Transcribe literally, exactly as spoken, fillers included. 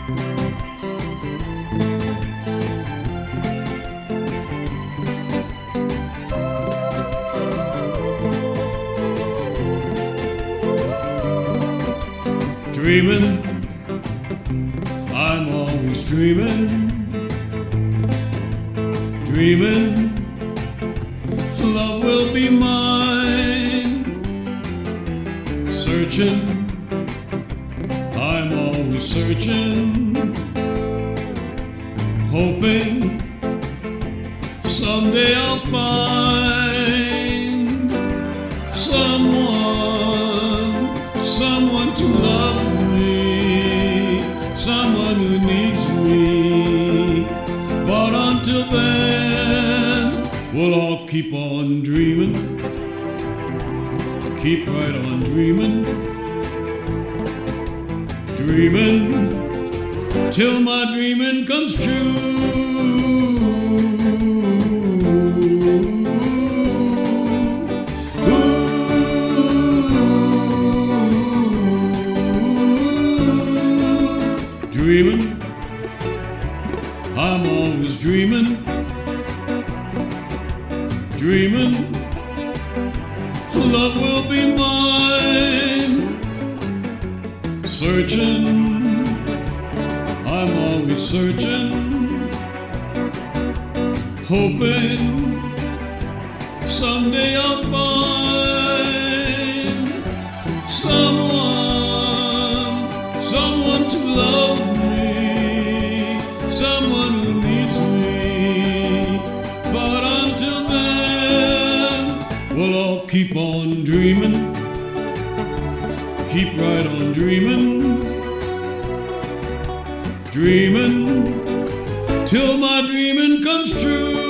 Dreaming, I'm always dreaming, dreaming, love will be mine. Searching, I'm always searching, hoping someday I'll find someone, someone to love me, someone who needs me. But until then, we'll all keep on dreaming, keep right on dreaming, dreaming till my dreaming comes true. Dreaming, I'm always dreaming, dreaming, love will be mine. Searching, I'm always searching, hoping someday I'll find someone, someone to love me, someone who needs me. But until then, we'll all keep on dreaming, keep right on dreaming, dreaming till my dreaming comes true.